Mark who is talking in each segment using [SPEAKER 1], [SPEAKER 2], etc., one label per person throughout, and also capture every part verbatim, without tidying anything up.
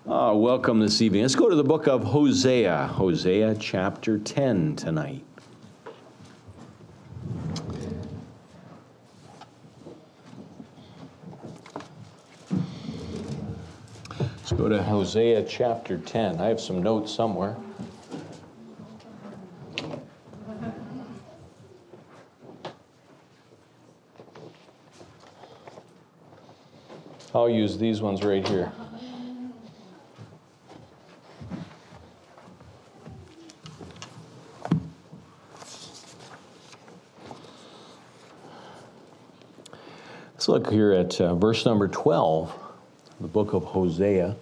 [SPEAKER 1] Oh, welcome this evening. Let's go to the book of Hosea, Hosea chapter ten tonight. Let's go to Hosea chapter ten. I have some notes somewhere. I'll use these ones right here. Let's look here at uh, verse number twelve, the book of Hosea.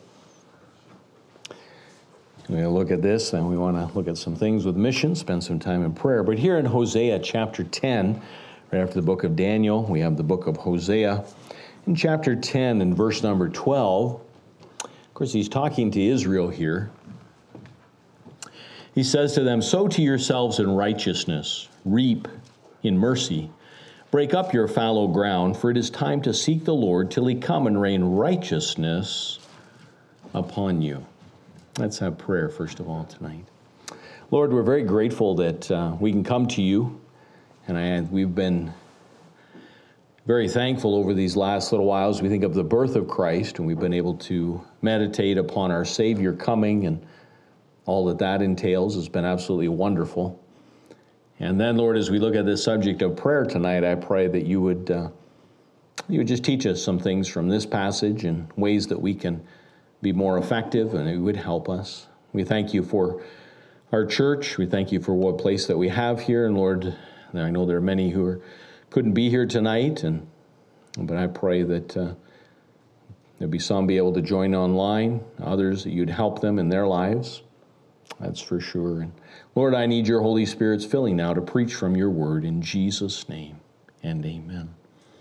[SPEAKER 1] We're going to look at this, and we want to look at some things with mission, spend some time in prayer. But here in Hosea chapter ten, right after the book of Daniel, we have the book of Hosea. In chapter ten and verse number twelve, of course, he's talking to Israel here. He says to them, "Sow to yourselves in righteousness, reap in mercy. Break up your fallow ground, for it is time to seek the Lord till he come and rain righteousness upon you." Let's have prayer first of all tonight. Lord, we're very grateful that uh, we can come to you, and I, we've been very thankful over these last little whiles. We think of the birth of Christ, and we've been able to meditate upon our Savior coming, and all that that entails has been absolutely wonderful. And then, Lord, as we look at this subject of prayer tonight, I pray that you would uh, you would just teach us some things from this passage and ways that we can be more effective, and it would help us. We thank you for our church. We thank you for what place that we have here. And Lord, I know there are many who are, couldn't be here tonight, and but I pray that uh, there'll be some be able to join online, others that you'd help them in their lives. That's for sure. And Lord, I need your Holy Spirit's filling now to preach from your word in Jesus' name, and amen.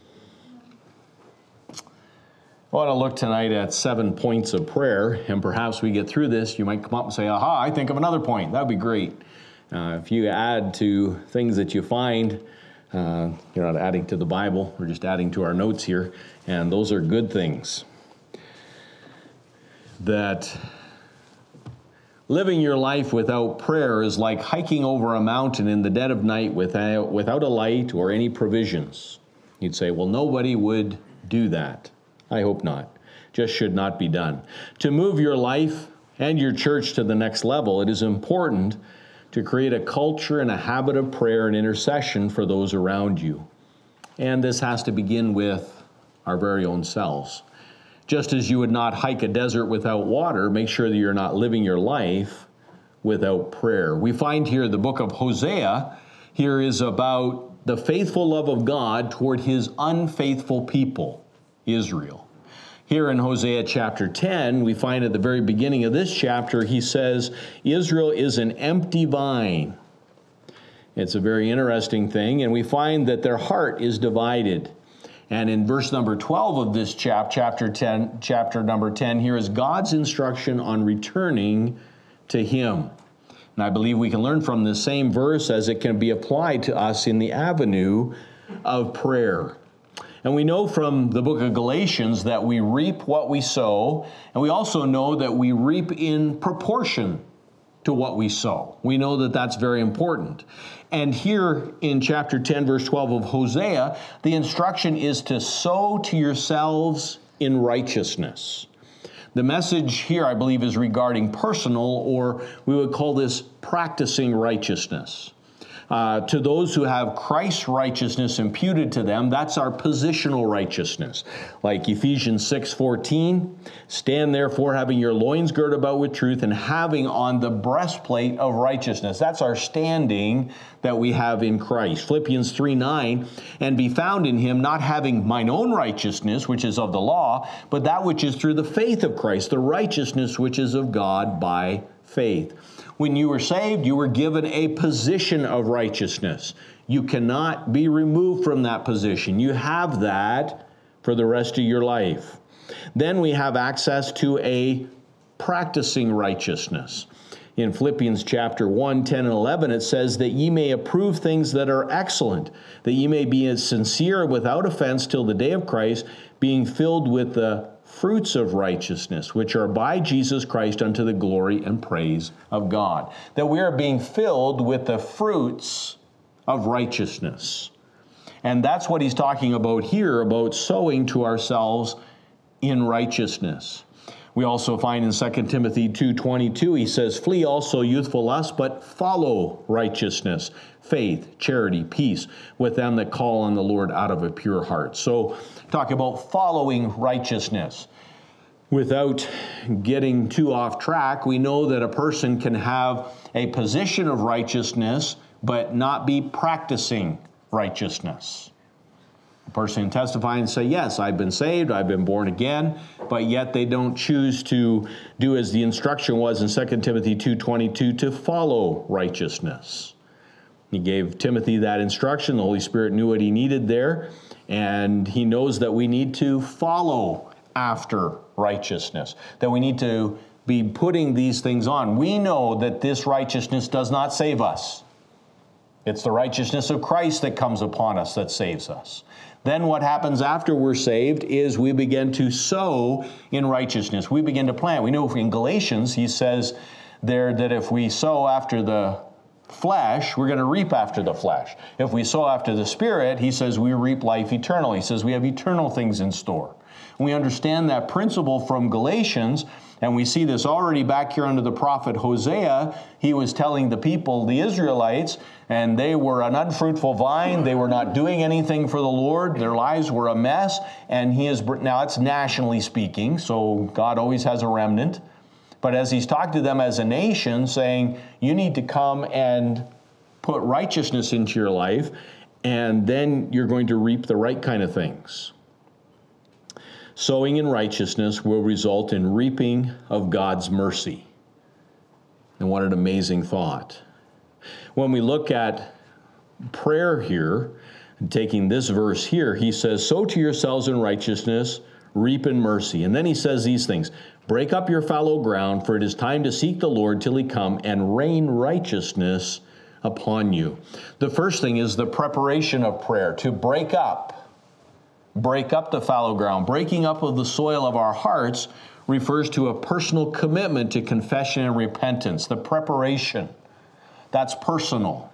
[SPEAKER 1] I want to look tonight at seven points of prayer, and perhaps we get through this, you might come up and say, aha, I think of another point. That would be great. Uh, if you add to things that you find, uh, you're not adding to the Bible, we're just adding to our notes here, and those are good things. That living your life without prayer is like hiking over a mountain in the dead of night without, without a light or any provisions. You'd say, well, nobody would do that. I hope not. Just should not be done. To move your life and your church to the next level, it is important to create a culture and a habit of prayer and intercession for those around you. And this has to begin with our very own selves. Just as you would not hike a desert without water, make sure that you're not living your life without prayer. We find here the book of Hosea here is about the faithful love of God toward his unfaithful people, Israel. Here in Hosea chapter ten, we find at the very beginning of this chapter, he says, Israel is an empty vine. It's a very interesting thing, and we find that their heart is divided. And in verse number twelve of this chap, chapter ten, chapter number ten, here is God's instruction on returning to him. And I believe we can learn from this same verse as it can be applied to us in the avenue of prayer. And we know from the book of Galatians that we reap what we sow, and we also know that we reap in proportion to what we sow. We know that that's very important. And here in chapter ten, verse twelve of Hosea, the instruction is to sow to yourselves in righteousness. The message here, I believe, is regarding personal, or we would call this practicing righteousness. Uh, to those who have Christ's righteousness imputed to them, that's our positional righteousness. Like Ephesians six fourteen, stand therefore having your loins girded about with truth and having on the breastplate of righteousness. That's our standing that we have in Christ. Philippians three nine, and be found in him, not having mine own righteousness, which is of the law, but that which is through the faith of Christ, the righteousness which is of God by faith. When you were saved, you were given a position of righteousness. You cannot be removed from that position. You have that for the rest of your life. Then we have access to a practicing righteousness. In Philippians chapter one, ten, and eleven, it says that ye may approve things that are excellent, that ye may be as sincere without offense till the day of Christ, being filled with the fruits of righteousness, which are by Jesus Christ unto the glory and praise of God. That we are being filled with the fruits of righteousness. And that's what he's talking about here, about sowing to ourselves in righteousness. We also find in Second Timothy two twenty-two, he says, flee also youthful lust, but follow righteousness, faith, charity, peace with them that call on the Lord out of a pure heart. So talk about following righteousness. Without getting too off track, we know that a person can have a position of righteousness, but not be practicing righteousness. A person can testify and say, yes, I've been saved, I've been born again, but yet they don't choose to do as the instruction was in Second Timothy two twenty-two, to follow righteousness. He gave Timothy that instruction. The Holy Spirit knew what he needed there, and he knows that we need to follow after righteousness, that we need to be putting these things on. We know that this righteousness does not save us. It's the righteousness of Christ that comes upon us that saves us. Then what happens after we're saved is we begin to sow in righteousness. We begin to plant. We know in Galatians, he says there that if we sow after the flesh, we're going to reap after the flesh. If we sow after the Spirit, he says we reap life eternal. He says we have eternal things in store. We understand that principle from Galatians, and we see this already back here under the prophet Hosea. He was telling the people, the Israelites, and they were an unfruitful vine. They were not doing anything for the Lord. Their lives were a mess. And he is, now it's nationally speaking, so God always has a remnant. But as he's talked to them as a nation, saying, you need to come and put righteousness into your life, and then you're going to reap the right kind of things. Sowing in righteousness will result in reaping of God's mercy. And what an amazing thought. When we look at prayer here, taking this verse here, he says, sow to yourselves in righteousness, reap in mercy. And then he says these things, break up your fallow ground, for it is time to seek the Lord till he come and rain righteousness upon you. The first thing is the preparation of prayer, to break up. Break up the fallow ground. Breaking up of the soil of our hearts refers to a personal commitment to confession and repentance. The preparation, that's personal.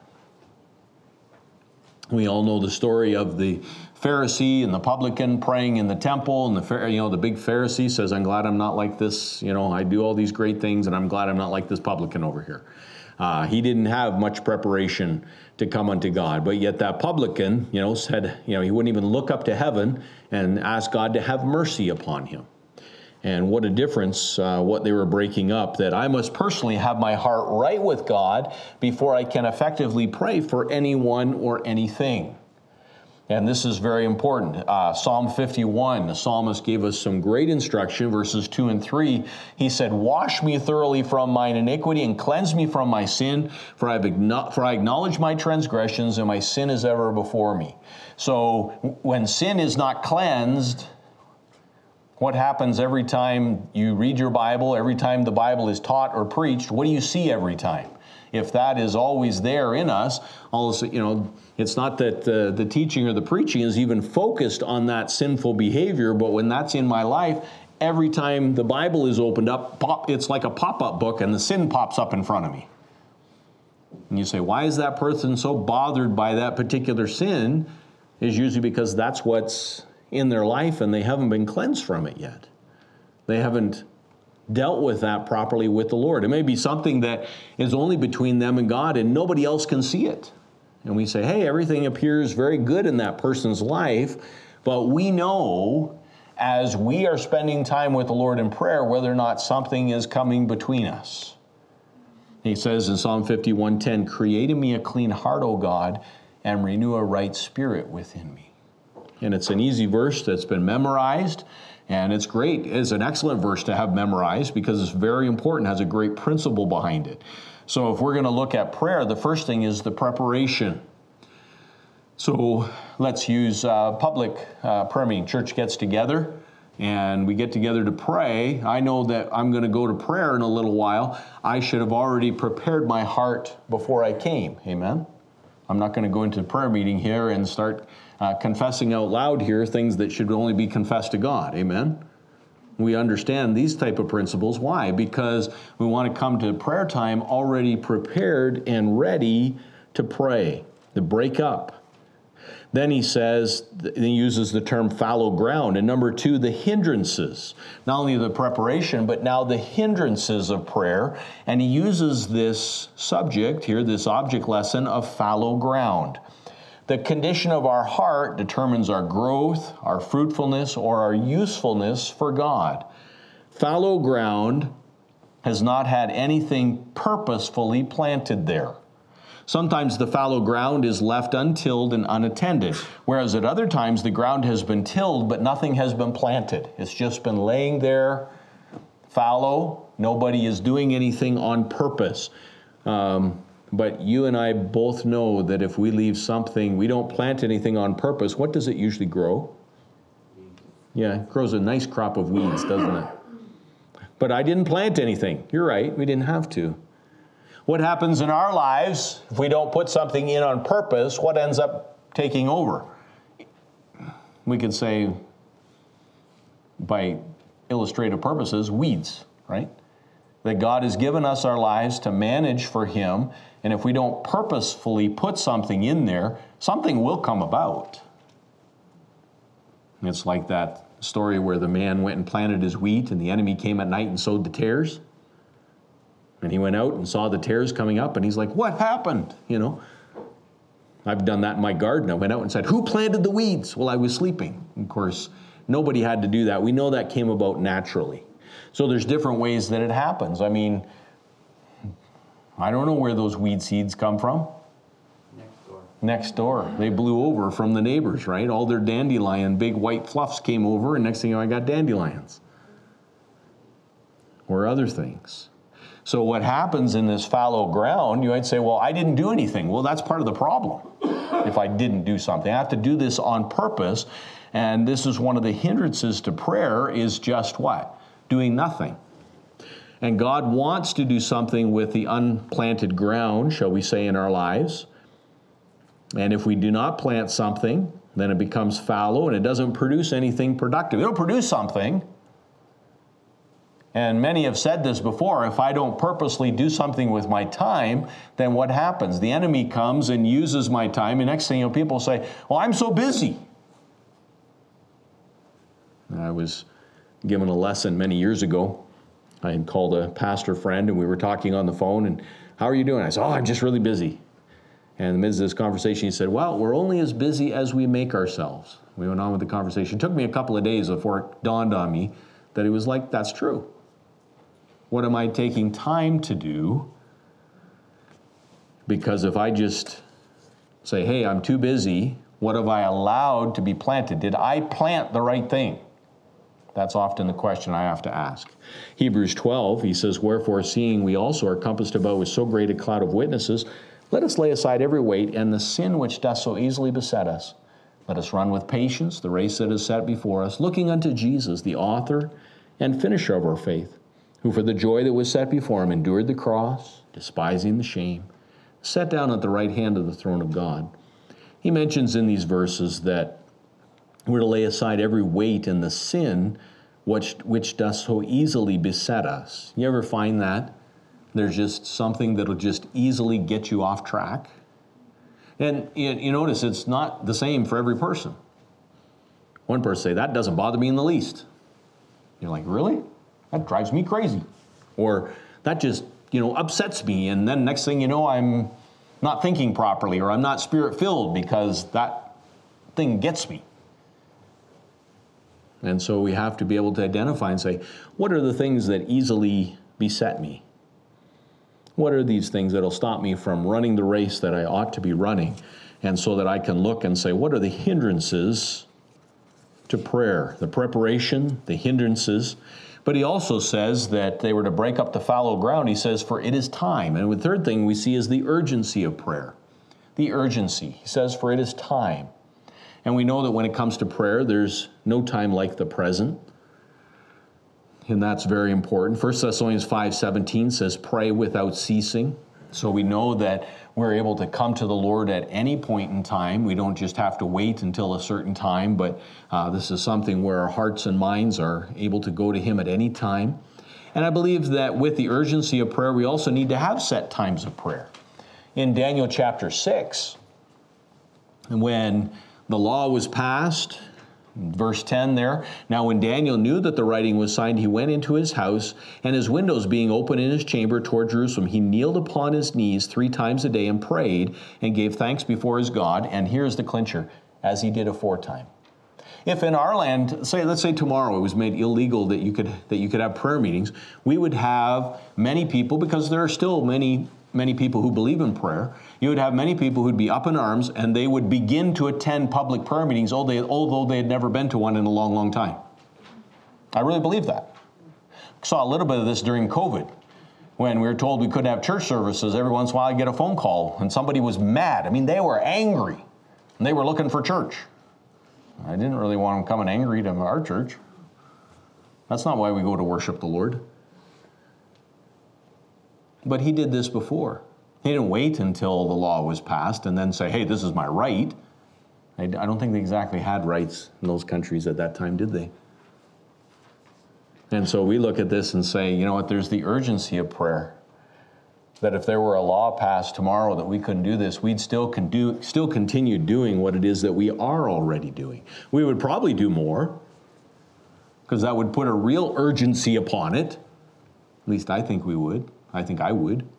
[SPEAKER 1] We all know the story of the Pharisee and the publican praying in the temple, and the you know the big Pharisee says, I'm glad I'm not like this, you know, I do all these great things, and I'm glad I'm not like this publican over here. Uh, he didn't have much preparation to come unto God, but yet that publican, you know, said, you know, he wouldn't even look up to heaven and ask God to have mercy upon him. And what a difference uh, what they were breaking up, that I must personally have my heart right with God before I can effectively pray for anyone or anything. And this is very important. Uh, Psalm fifty-one, the psalmist gave us some great instruction, verses two and three. He said, wash me thoroughly from mine iniquity and cleanse me from my sin, for, I've for I acknowledge my transgressions and my sin is ever before me. So when sin is not cleansed, what happens every time you read your Bible, every time the Bible is taught or preached? What do you see every time? If that is always there in us, also, you know, it's not that the, the teaching or the preaching is even focused on that sinful behavior, but when that's in my life, every time the Bible is opened up, pop, it's like a pop-up book and the sin pops up in front of me. And you say, why is that person so bothered by that particular sin? Is usually because that's what's in their life and they haven't been cleansed from it yet. They haven't dealt with that properly with the Lord. It may be something that is only between them and God and nobody else can see it. And we say, hey, everything appears very good in that person's life, but we know as we are spending time with the Lord in prayer whether or not something is coming between us. He says in Psalm fifty-one ten, create in me a clean heart, O God, and renew a right spirit within me. And it's an easy verse that's been memorized. And it's great. It's an excellent verse to have memorized because it's very important, has a great principle behind it. So if we're going to look at prayer, the first thing is the preparation. So let's use uh, public uh, prayer meeting. Church gets together and we get together to pray. I know that I'm going to go to prayer in a little while. I should have already prepared my heart before I came. Amen? I'm not going to go into the prayer meeting here and start Uh, confessing out loud here things that should only be confessed to God. Amen? we understand these type of principles. Why? Because we want to come to prayer time already prepared and ready to pray, to break up. Then he says, he uses the term fallow ground. And number two, the hindrances. Not only the preparation, but now the hindrances of prayer. And he uses this subject here, this object lesson of fallow ground. The condition of our heart determines our growth, our fruitfulness, or our usefulness for God. Fallow ground has not had anything purposefully planted there. Sometimes the fallow ground is left untilled and unattended, whereas at other times the ground has been tilled, but nothing has been planted. It's just been laying there fallow. Nobody is doing anything on purpose. Um, but you and I both know that if we leave something, we don't plant anything on purpose, what does it usually grow? Yeah, it grows a nice crop of weeds, doesn't it? But I didn't plant anything. You're right, we didn't have to. What happens in our lives if we don't put something in on purpose? What ends up taking over? We could say, by illustrative purposes, weeds, right? That God has given us our lives to manage for Him, and if we don't purposefully put something in there, something will come about. It's like that story where the man went and planted his wheat, and the enemy came at night and sowed the tares. And he went out and saw the tares coming up, and he's like, what happened? You know, I've done that in my garden. I went out and said, who planted the weeds? Well, I was sleeping. Of course, nobody had to do that. We know that came about naturally. So there's different ways that it happens. I mean, I don't know where those weed seeds come from. Next door. Next door. They blew over from the neighbors, right? All their dandelion, big white fluffs came over, and next thing you know, I got dandelions. Or other things. So what happens in this fallow ground, you might say, well, I didn't do anything. Well, that's part of the problem if I didn't do something. I have to do this on purpose, and this is one of the hindrances to prayer is just what? Doing nothing. And God wants to do something with the unplanted ground, shall we say, in our lives. And if we do not plant something, then it becomes fallow, and it doesn't produce anything productive. It'll produce something. And many have said this before, if I don't purposely do something with my time, then what happens? The enemy comes and uses my time, and next thing you know, people say, well, I'm so busy. I was given a lesson many years ago. I had called a pastor friend, and we were talking on the phone, and how are you doing? I said, oh, I'm just really busy. And in the midst of this conversation, he said, well, we're only as busy as we make ourselves. We went on with the conversation. It took me a couple of days before it dawned on me that he was like, that's true. What am I taking time to do? Because if I just say, hey, I'm too busy, what have I allowed to be planted? Did I plant the right thing? That's often the question I have to ask. Hebrews twelve, he says, wherefore, seeing we also are compassed about with so great a cloud of witnesses, let us lay aside every weight and the sin which doth so easily beset us. Let us run with patience the race that is set before us, looking unto Jesus, the author and finisher of our faith, who for the joy that was set before him endured the cross, despising the shame, sat down at the right hand of the throne of God. He mentions in these verses that we're to lay aside every weight and the sin which, which does so easily beset us. You ever find that? There's just something that'll just easily get you off track. And you, you notice it's not the same for every person. One person say, that doesn't bother me in the least. You're like, really? That drives me crazy. Or that just, you know, upsets me. And then next thing you know, I'm not thinking properly, or I'm not spirit-filled because that thing gets me. And so we have to be able to identify and say, what are the things that easily beset me? What are these things that'll stop me from running the race that I ought to be running? And so that I can look and say, what are the hindrances to prayer? The preparation, the hindrances. But he also says that they were to break up the fallow ground. He says, for it is time. And the third thing we see is the urgency of prayer. The urgency. He says, for it is time. And we know that when it comes to prayer, there's no time like the present. And that's very important. First Thessalonians five seventeen says, pray without ceasing. So we know that we're able to come to the Lord at any point in time. We don't just have to wait until a certain time, but uh, this is something where our hearts and minds are able to go to Him at any time. And I believe that with the urgency of prayer, we also need to have set times of prayer. In Daniel chapter six, when the law was passed, verse ten there, now when Daniel knew that the writing was signed, he went into his house, and his windows being open in his chamber toward Jerusalem, he kneeled upon his knees three times a day and prayed and gave thanks before his God. And here's the clincher, as he did aforetime. If in our land, say, let's say tomorrow it was made illegal that you could that you could have prayer meetings, we would have many people, because there are still many many people who believe in prayer, you would have many people who'd be up in arms, and they would begin to attend public prayer meetings, although they, although they had never been to one in a long, long time. I really believe that. Saw a little bit of this during COVID, when we were told we couldn't have church services. Every once in a while I'd get a phone call, and somebody was mad. I mean, they were angry, and they were looking for church. I didn't really want them coming angry to our church. That's not why we go to worship the Lord. But he did this before. He didn't wait until the law was passed and then say, hey, this is my right. I don't think they exactly had rights in those countries at that time, did they? And so we look at this and say, you know what, there's the urgency of prayer. That if there were a law passed tomorrow that we couldn't do this, we'd still can do, still continue doing what it is that we are already doing. We would probably do more, because that would put a real urgency upon it. At least I think we would. I think I would.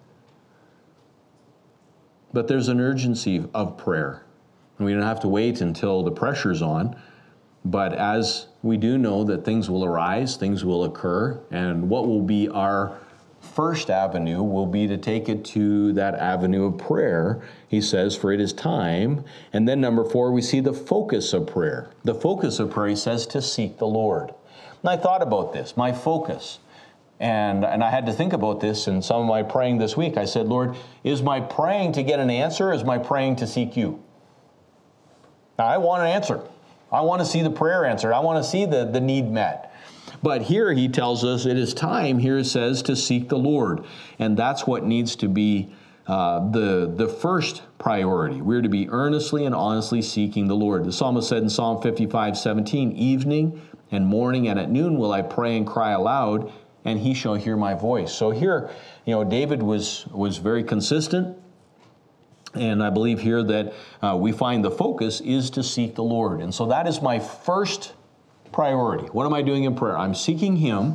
[SPEAKER 1] But there's an urgency of prayer. And we don't have to wait until the pressure's on. But as we do know that things will arise, things will occur, and what will be our first avenue will be to take it to that avenue of prayer. He says, for it is time. And then number four, we see the focus of prayer. The focus of prayer, he says, to seek the Lord. And I thought about this, my focus. And, and I had to think about this in some of my praying this week. I said, Lord, is my praying to get an answer, or is my praying to seek you? Now, I want an answer. I want to see the prayer answered. I want to see the, the need met. But here he tells us it is time, here it says, to seek the Lord. And that's what needs to be uh, the, the first priority. We're to be earnestly and honestly seeking the Lord. The psalmist said in Psalm fifty-five seventeen, evening and morning and at noon will I pray and cry aloud, and he shall hear my voice. So here, you know, David was, was very consistent. And I believe here that uh, we find the focus is to seek the Lord. And so that is my first priority. What am I doing in prayer? I'm seeking Him,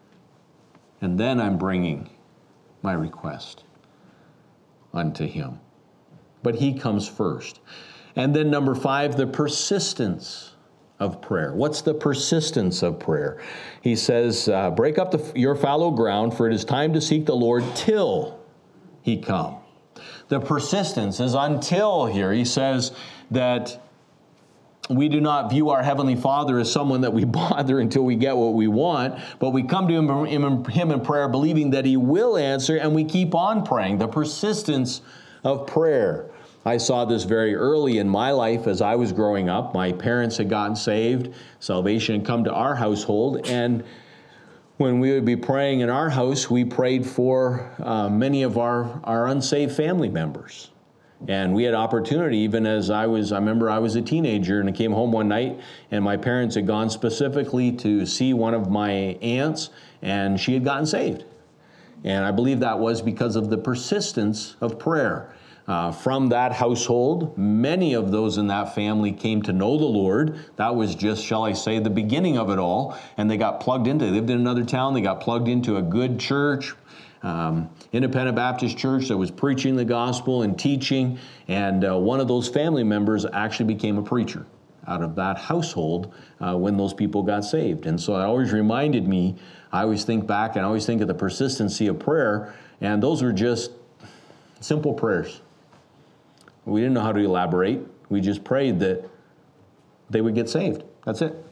[SPEAKER 1] and then I'm bringing my request unto Him. But He comes first. And then number five, the persistence of prayer. What's the persistence of prayer? He says, uh, break up the, your fallow ground, for it is time to seek the Lord till He come. The persistence is until here. He says that we do not view our Heavenly Father as someone that we bother until we get what we want, but we come to Him, him, him in prayer believing that He will answer, and we keep on praying. The persistence of prayer. I saw this very early in my life as I was growing up. My parents had gotten saved. Salvation had come to our household, and when we would be praying in our house, we prayed for uh, many of our, our unsaved family members. And we had opportunity, even as I was, I remember I was a teenager and I came home one night and my parents had gone specifically to see one of my aunts, and she had gotten saved. And I believe that was because of the persistence of prayer. Uh, from that household, many of those in that family came to know the Lord. That was just, shall I say, the beginning of it all. And they got plugged into, they lived in another town, they got plugged into a good church, um, Independent Baptist church that was preaching the gospel and teaching. And uh, one of those family members actually became a preacher out of that household uh, when those people got saved. And so it always reminded me, I always think back and I always think of the persistency of prayer. And those were just simple prayers. We didn't know how to elaborate. We just prayed that they would get saved. That's it.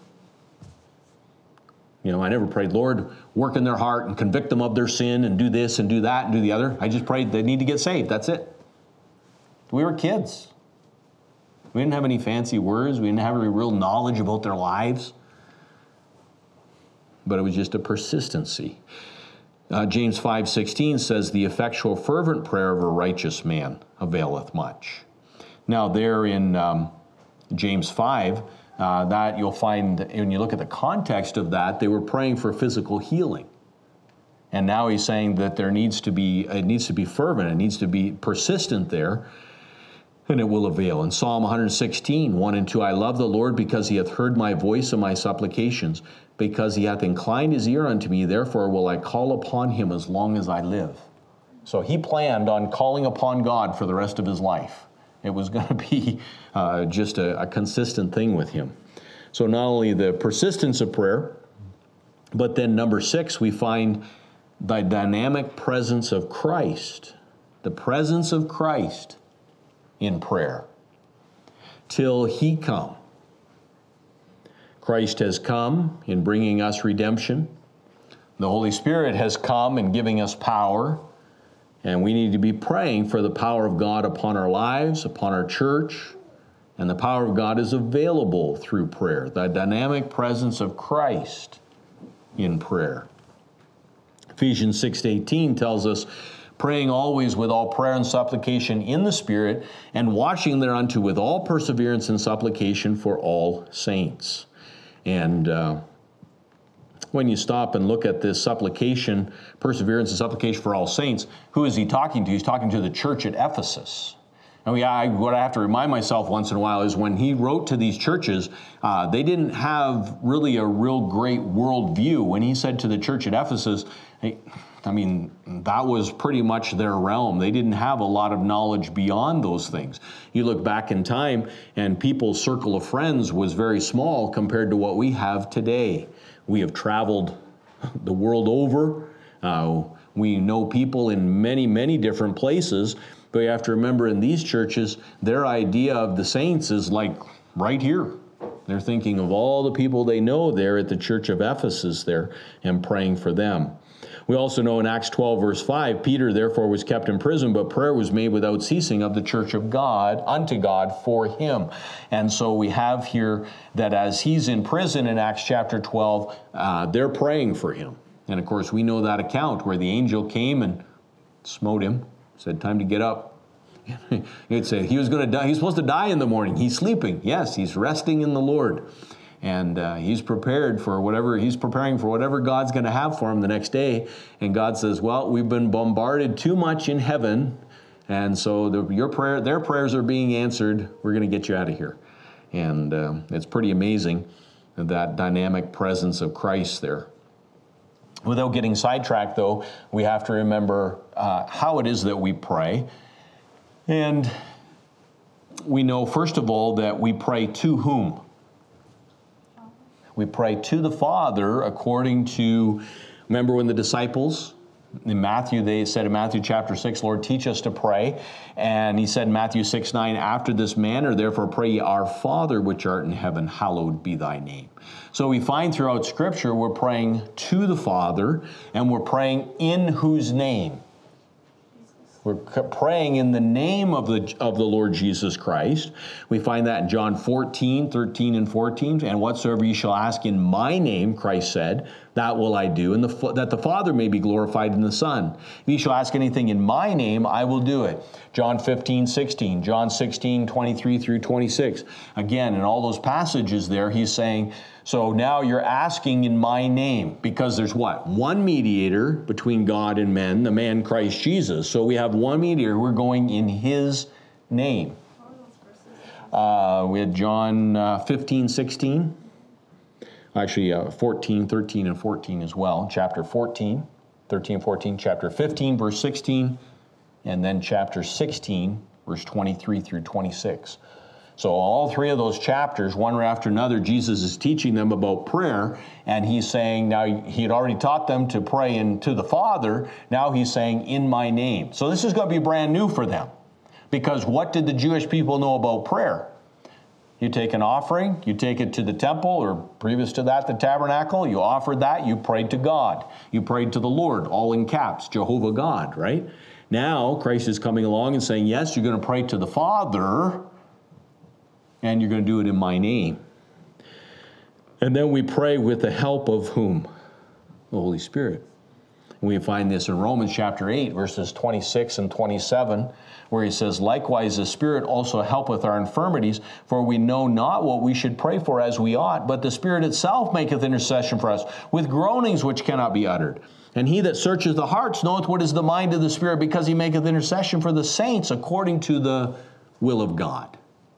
[SPEAKER 1] You know, I never prayed, Lord, work in their heart and convict them of their sin and do this and do that and do the other. I just prayed they need to get saved. That's it. We were kids. We didn't have any fancy words. We didn't have any real knowledge about their lives. But it was just a persistency. Uh, James five sixteen says, the effectual fervent prayer of a righteous man availeth much. Now there in um, James five, uh, that you'll find, when you look at the context of that, they were praying for physical healing. And now he's saying that there needs to be, it needs to be fervent, it needs to be persistent there, and it will avail. In Psalm one sixteen, one and two, I love the Lord because he hath heard my voice and my supplications, because he hath inclined his ear unto me, therefore will I call upon him as long as I live. So he planned on calling upon God for the rest of his life. It was going to be uh, just a, a consistent thing with him. So not only the persistence of prayer, but then number six, we find the dynamic presence of Christ. The presence of Christ in prayer. Till he come. Christ has come in bringing us redemption. The Holy Spirit has come in giving us power. And we need to be praying for the power of God upon our lives, upon our church. And the power of God is available through prayer. The dynamic presence of Christ in prayer. Ephesians six eighteen tells us, praying always with all prayer and supplication in the Spirit, and watching thereunto with all perseverance and supplication for all saints. And uh, when you stop and look at this supplication, perseverance and supplication for all saints, who is he talking to? He's talking to the church at Ephesus. And we, I, what I have to remind myself once in a while is when he wrote to these churches, uh, they didn't have really a real great worldview. When he said to the church at Ephesus, hey, I mean, that was pretty much their realm. They didn't have a lot of knowledge beyond those things. You look back in time, and people's circle of friends was very small compared to what we have today. We have traveled the world over. Uh, we know people in many, many different places. But you have to remember, in these churches, their idea of the saints is like right here. They're thinking of all the people they know there at the church of Ephesus there and praying for them. We also know in Acts twelve, verse five, Peter therefore was kept in prison, but prayer was made without ceasing of the church of God unto God for him. And so we have here that as he's in prison in Acts chapter twelve, uh, they're praying for him. And of course, we know that account where the angel came and smote him, said, time to get up. He'd say he was going to die. He's supposed to die in the morning. He's sleeping. Yes, he's resting in the Lord. And uh, he's prepared for whatever, he's preparing for whatever God's going to have for him the next day. And God says, well, we've been bombarded too much in heaven. And so the, your prayer, their prayers are being answered. We're going to get you out of here. And uh, it's pretty amazing, that dynamic presence of Christ there. Without getting sidetracked, though, we have to remember uh, how it is that we pray. And we know, first of all, that we pray to whom? We pray to the Father according to, remember when the disciples, in Matthew, they said in Matthew chapter six, Lord, teach us to pray. And he said in Matthew six nine, after this manner, therefore pray ye, our Father which art in heaven, hallowed be thy name. So we find throughout Scripture, we're praying to the Father, and we're praying in whose name? We're praying in the name of the of the Lord Jesus Christ. We find that in John fourteen, thirteen and fourteen. And whatsoever ye shall ask in my name, Christ said, that will I do, and the, that the Father may be glorified in the Son. If ye shall ask anything in my name, I will do it. John fifteen, sixteen, John sixteen, twenty-three through twenty-six. Again, in all those passages there, he's saying, so now you're asking in my name, because there's what? One mediator between God and men, the man Christ Jesus. So we have one mediator. We're going in his name. Uh, we had John uh, fifteen, sixteen. Actually, uh, fourteen, thirteen, and fourteen as well. Chapter fourteen, thirteen, fourteen. Chapter fifteen, verse sixteen. And then chapter sixteen, verse twenty-three through twenty-six. So all three of those chapters, one right after another, Jesus is teaching them about prayer, and he's saying, now he had already taught them to pray in, to the Father, now he's saying, in my name. So this is going to be brand new for them, because what did the Jewish people know about prayer? You take an offering, you take it to the temple, or previous to that, the tabernacle, you offered that, you prayed to God. You prayed to the Lord, all in caps, Jehovah God, right? Now, Christ is coming along and saying, yes, you're going to pray to the Father, and you're going to do it in my name. And then we pray with the help of whom? The Holy Spirit. And we find this in Romans chapter eight, verses twenty-six and twenty-seven, where he says, likewise the Spirit also helpeth our infirmities, for we know not what we should pray for as we ought, but the Spirit itself maketh intercession for us with groanings which cannot be uttered. And he that searcheth the hearts knoweth what is the mind of the Spirit, because he maketh intercession for the saints according to the will of God.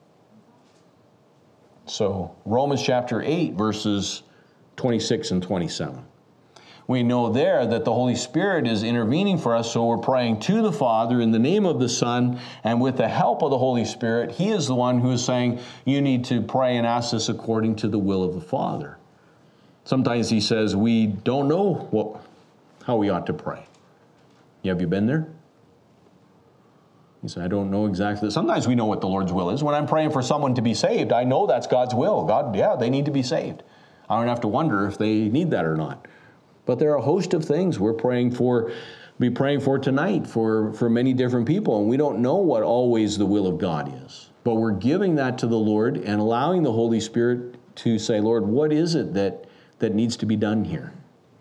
[SPEAKER 1] So Romans chapter eight, verses twenty-six and twenty-seven. We know there that the Holy Spirit is intervening for us, so we're praying to the Father in the name of the Son, and with the help of the Holy Spirit, He is the one who is saying, you need to pray and ask this according to the will of the Father. Sometimes He says, we don't know what, how we ought to pray. Have you been there? He said, I don't know exactly. Sometimes we know what the Lord's will is. When I'm praying for someone to be saved, I know that's God's will. God, yeah, they need to be saved. I don't have to wonder if they need that or not. But there are a host of things we're praying for, be praying for tonight for, for many different people, and we don't know what always the will of God is. But we're giving that to the Lord and allowing the Holy Spirit to say, Lord, what is it that, that needs to be done here?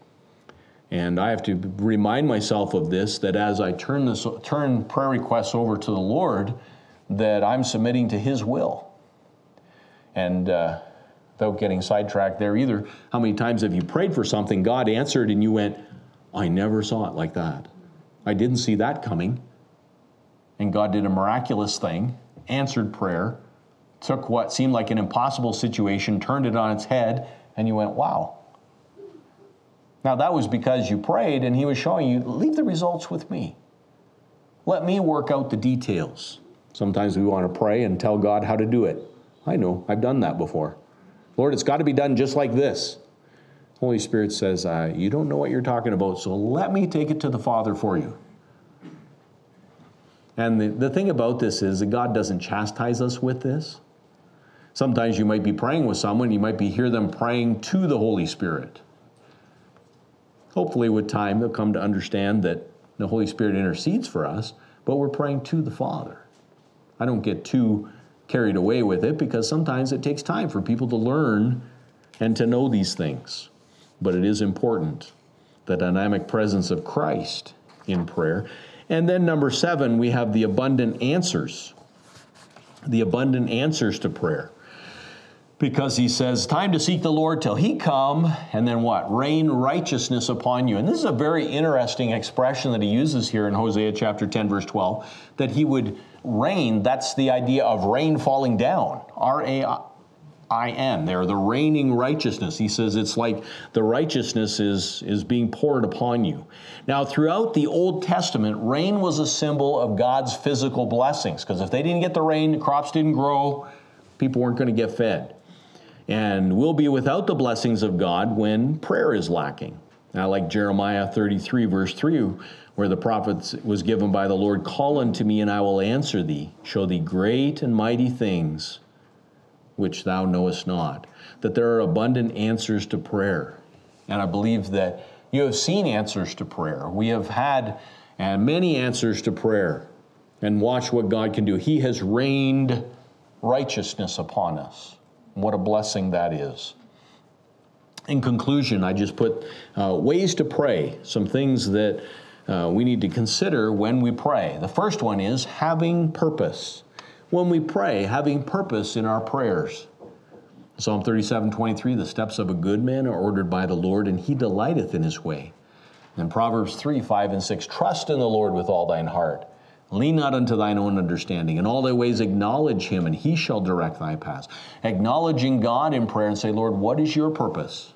[SPEAKER 1] And I have to remind myself of this, that as I turn this turn prayer requests over to the Lord, that I'm submitting to His will. And uh, without getting sidetracked there either, how many times have you prayed for something, God answered, and you went, I never saw it like that. I didn't see that coming. And God did a miraculous thing, answered prayer, took what seemed like an impossible situation, turned it on its head, and you went, wow. Now that was because you prayed, and He was showing you, leave the results with me. Let me work out the details. Sometimes we want to pray and tell God how to do it. I know, I've done that before. Lord, it's got to be done just like this. Holy Spirit says, uh, you don't know what you're talking about, so let me take it to the Father for you. And the, the thing about this is that God doesn't chastise us with this. Sometimes you might be praying with someone, you might be hear them praying to the Holy Spirit. Hopefully with time they'll come to understand that the Holy Spirit intercedes for us, but we're praying to the Father. I don't get too carried away with it, because sometimes it takes time for people to learn and to know these things. But it is important, the dynamic presence of Christ in prayer. And then number seven, we have the abundant answers. The abundant answers to prayer. Because He says, time to seek the Lord till He come, and then what? Rain righteousness upon you. And this is a very interesting expression that He uses here in Hosea chapter ten, verse twelve, that He would rain. That's the idea of rain falling down. R A I N. There, the raining righteousness. He says it's like the righteousness is, is being poured upon you. Now, throughout the Old Testament, rain was a symbol of God's physical blessings, because if they didn't get the rain, the crops didn't grow, people weren't going to get fed. And we'll be without the blessings of God when prayer is lacking. Now, like Jeremiah thirty-three, verse three, where the prophet was given by the Lord, call unto me, and I will answer thee, show thee great and mighty things which thou knowest not. That there are abundant answers to prayer. And I believe that you have seen answers to prayer. We have had uh, many answers to prayer. And watch what God can do. He has rained righteousness upon us. What a blessing that is. In conclusion, I just put uh, ways to pray, some things that uh, we need to consider when we pray. The first one is having purpose. When we pray, having purpose in our prayers. Psalm thirty-seven, twenty-three, the steps of a good man are ordered by the Lord, and He delighteth in His way. And Proverbs three, five, and six, trust in the Lord with all thine heart. Lean not unto thine own understanding. In all thy ways acknowledge Him, and He shall direct thy paths. Acknowledging God in prayer and say, Lord, what is your purpose?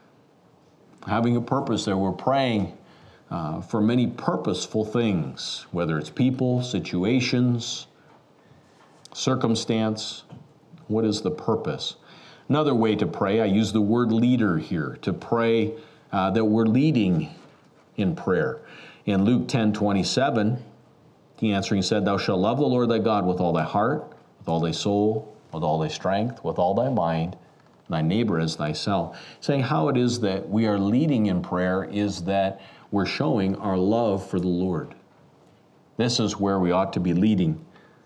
[SPEAKER 1] Having a purpose there, we're praying uh, for many purposeful things, whether it's people, situations, circumstance. What is the purpose? Another way to pray, I use the word leader here, to pray uh, that we're leading in prayer. In Luke ten, twenty-seven, He answering said, thou shalt love the Lord thy God with all thy heart, with all thy soul, with all thy strength, with all thy mind, thy neighbor as thyself. Saying how it is that we are leading in prayer is that we're showing our love for the Lord. This is where we ought to be leading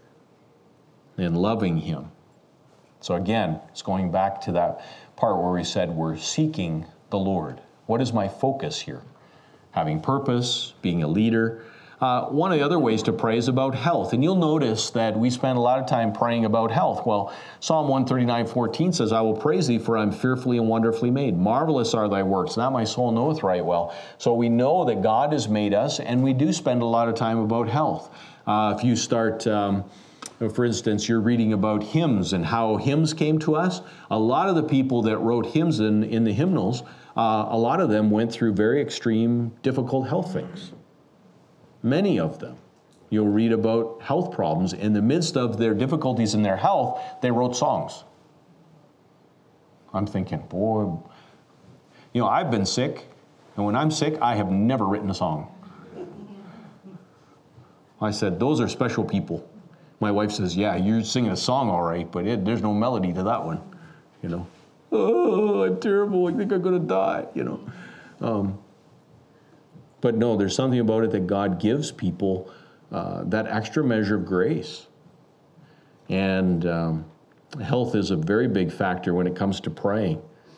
[SPEAKER 1] and loving Him. So again, it's going back to that part where we said we're seeking the Lord. What is my focus here? having purpose, being a leader. Uh, one of the other ways to pray is about health. And you'll notice that we spend a lot of time praying about health. Well, Psalm one thirty-nine, fourteen says, I will praise thee, for I am fearfully and wonderfully made. Marvelous are thy works, that my soul knoweth right well. So we know that God has made us, and we do spend a lot of time about health. Uh, if you start, um, for instance, you're reading about hymns and how hymns came to us. A lot of the people that wrote hymns in, in the hymnals, uh, a lot of them went through very extreme, difficult health things. Many of them. You'll read about health problems. In the midst of their difficulties in their health, they wrote songs. I'm thinking, boy, you know, I've been sick, and when I'm sick, I have never written a song. I said, those are special people. My wife says, yeah, you're singing a song all right, but it, there's no melody to that one, you know. Oh, I'm terrible, I think I'm going to die, you know. Um, But no, there's something about it that God gives people uh, that extra measure of grace. And um, health is a very big factor when it comes to praying.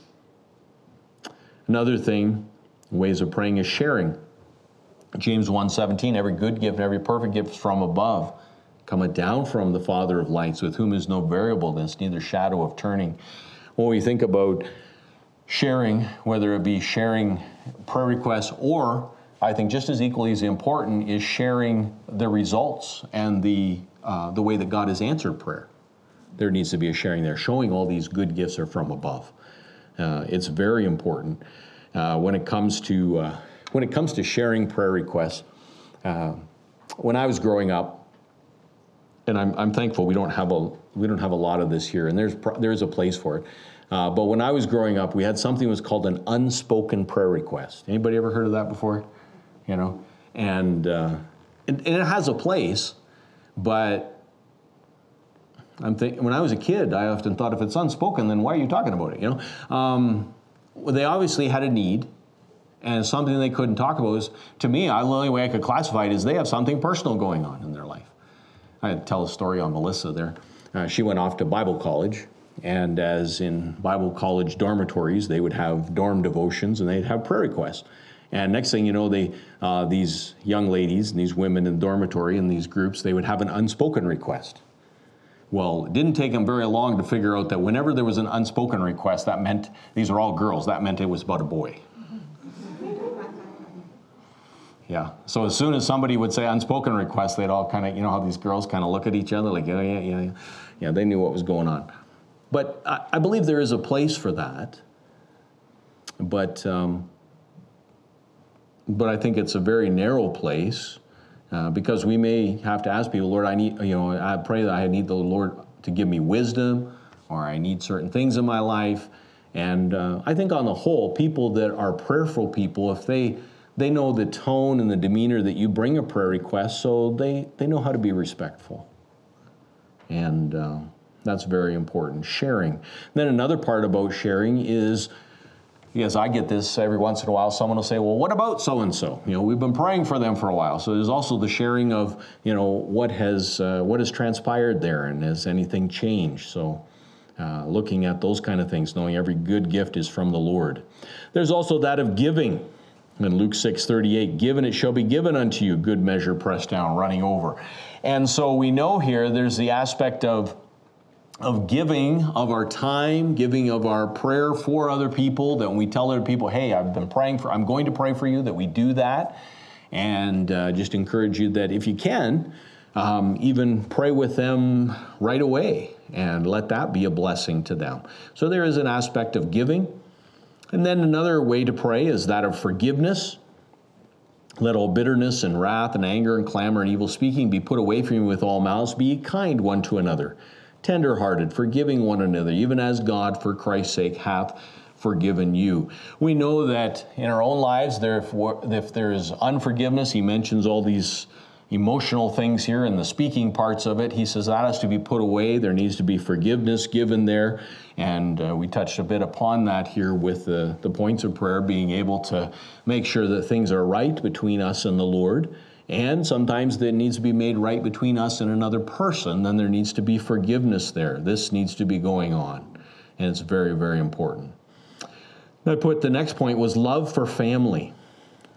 [SPEAKER 1] Another thing, ways of praying, is sharing. James one seventeen, every good gift and every perfect gift is from above, cometh down from the Father of lights, with whom is no variableness, neither shadow of turning. When we think about sharing, whether it be sharing prayer requests, or I think just as equally as important is sharing the results and the uh, the way that God has answered prayer. There needs to be a sharing there, showing all these good gifts are from above. Uh, it's very important uh, when it comes to uh, when it comes to sharing prayer requests. Uh, when I was growing up, and I'm I'm thankful we don't have a we don't have a lot of this here, and there's there's a place for it. Uh, but when I was growing up, we had something that was called an unspoken prayer request. Anybody ever heard of that before? You know, and, uh, and and it has a place, but I'm thinking when I was a kid, I often thought if it's unspoken, then why are you talking about it? You know, um, well, they obviously had a need, and something they couldn't talk about was, to me, the only way I could classify it is they have something personal going on in their life. I had to tell a story on Melissa there. Uh, she went off to Bible college, and as in Bible college dormitories, they would have dorm devotions and they'd have prayer requests. And next thing you know, they uh, these young ladies and these women in the dormitory in these groups, they would have an unspoken request. Well, it didn't take them very long to figure out that whenever there was an unspoken request, that meant, these are all girls, that meant it was about a boy. Yeah, so as soon as somebody would say unspoken request, they'd all kind of, you know how these girls kind of look at each other like, yeah, yeah, yeah, yeah. Yeah, they knew what was going on. But I, I believe there is a place for that. But... Um, But I think it's a very narrow place uh, because we may have to ask people, Lord, I need, you know, I pray that I need the Lord to give me wisdom, or I need certain things in my life. And uh, I think on the whole, people that are prayerful people, if they they know the tone and the demeanor that you bring a prayer request, so they, they know how to be respectful. And uh, that's very important, sharing. Then another part about sharing is, yes, I get this every once in a while. Someone will say, well, what about so-and-so? You know, we've been praying for them for a while. So there's also the sharing of, you know, what has uh, what has transpired there, and has anything changed? So uh, looking at those kind of things, knowing every good gift is from the Lord. There's also that of giving. In Luke six thirty-eight, give and it shall be given unto you, good measure, pressed down, running over. And so we know here there's the aspect of of giving of our time, giving of our prayer for other people, that when we tell other people, hey, I've been praying for, I'm going to pray for you, that we do that. And uh, just encourage you that if you can, um, even pray with them right away and let that be a blessing to them. So there is an aspect of giving. And then another way to pray is that of forgiveness. Let all bitterness and wrath and anger and clamor and evil speaking be put away from you with all malice. Be kind one to another, tender-hearted, forgiving one another, even as God, for Christ's sake, hath forgiven you. We know that in our own lives, there, if, if there is unforgiveness, he mentions all these emotional things here in the speaking parts of it. He says that has to be put away. There needs to be forgiveness given there. And uh, we touched a bit upon that here with the, the points of prayer, being able to make sure that things are right between us and the Lord. And sometimes that needs to be made right between us and another person. Then there needs to be forgiveness there. This needs to be going on. And it's very, very important. I put the next point was love for family.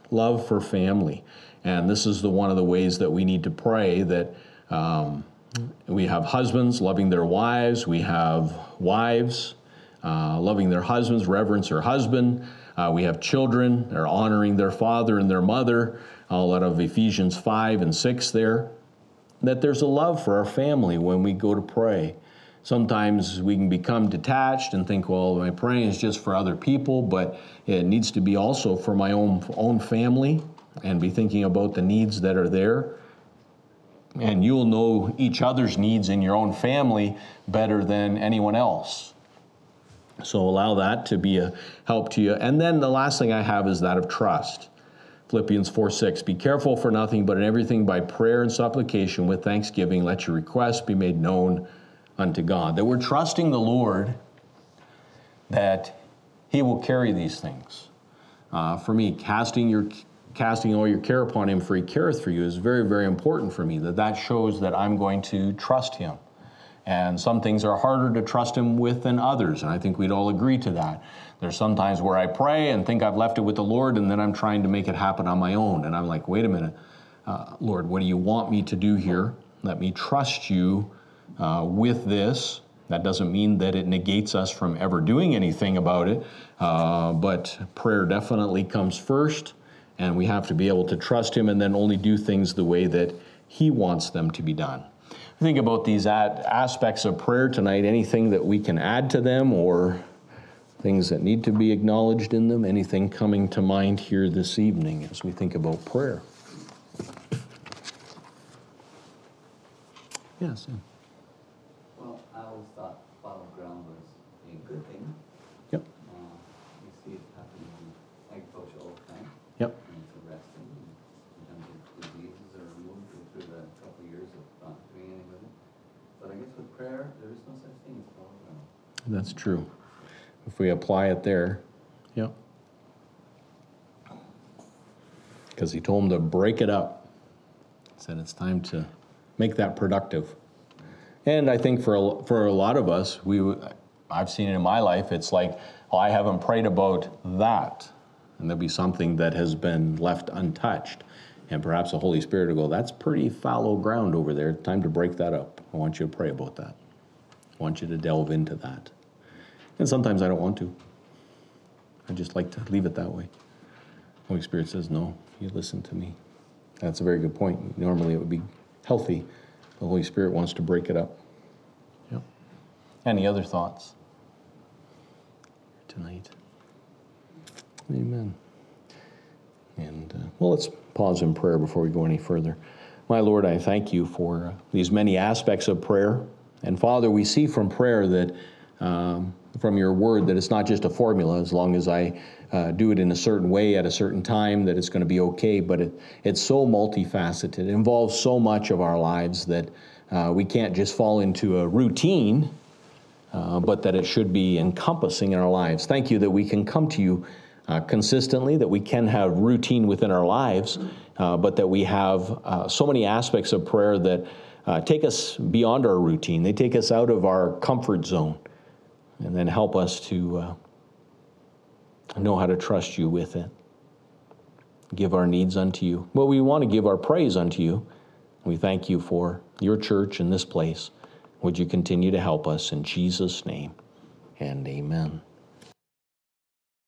[SPEAKER 1] love for family. And this is the one of the ways that we need to pray, that um, we have husbands loving their wives, we have wives uh, loving their husbands, reverence their husband, uh, we have children, they're honoring their father and their mother, all out of Ephesians five and six there, that there's a love for our family when we go to pray. Sometimes we can become detached and think, well, my praying is just for other people, but it needs to be also for my own, own family, and be thinking about the needs that are there. And you'll know each other's needs in your own family better than anyone else. So allow that to be a help to you. And then the last thing I have is that of trust. Philippians four six, be careful for nothing, but in everything by prayer and supplication with thanksgiving, let your requests be made known unto God. That we're trusting the Lord that He will carry these things. Uh, for me, casting your casting all your care upon Him, for He careth for you, is very, very important for me. That that shows that I'm going to trust Him. And some things are harder to trust Him with than others, and I think we'd all agree to that. There's some times where I pray and think I've left it with the Lord, and then I'm trying to make it happen on my own. And I'm like, wait a minute, uh, Lord, what do you want me to do here? Let me trust you uh, with this. That doesn't mean that it negates us from ever doing anything about it, uh, but prayer definitely comes first, and we have to be able to trust Him and then only do things the way that He wants them to be done. Think about these ad- aspects of prayer tonight, anything that we can add to them or things that need to be acknowledged in them, anything coming to mind here this evening as we think about prayer. Yes.
[SPEAKER 2] Well, I always thought follow ground was a good thing.
[SPEAKER 1] Yep.
[SPEAKER 2] Uh, we see it happening in agriculture all the time.
[SPEAKER 1] Yep.
[SPEAKER 2] And it's arresting. And sometimes diseases are removed through the couple of years of not doing anything with it. But I guess with prayer, there is no such thing as follow ground.
[SPEAKER 1] That's true. If we apply it there, yep. Because He told him to break it up. He said it's time to make that productive. And I think for a, for a lot of us, we I've seen it in my life, it's like, oh, I haven't prayed about that. And there'll be something that has been left untouched. And perhaps the Holy Spirit will go, that's pretty fallow ground over there. Time to break that up. I want you to pray about that. I want you to delve into that. And sometimes I don't want to. I just like to leave it that way. Holy Spirit says, no, you listen to me. That's a very good point. Normally it would be healthy. The Holy Spirit wants to break it up. Yep. Any other thoughts tonight? Amen. And, uh, well, let's pause in prayer before we go any further. My Lord, I thank you for uh, these many aspects of prayer. And Father, we see from prayer that, um, from your word, that it's not just a formula, as long as I uh, do it in a certain way at a certain time, that it's going to be okay, but it, it's so multifaceted. It involves so much of our lives that uh, we can't just fall into a routine, uh, but that it should be encompassing in our lives. Thank you that we can come to you uh, consistently, that we can have routine within our lives, uh, but that we have uh, so many aspects of prayer that uh, take us beyond our routine. They take us out of our comfort zone. And then help us to uh, know how to trust you with it. Give our needs unto you. Well, we want to give our praise unto you. We thank you for your church in this place. Would you continue to help us in Jesus' name, and amen.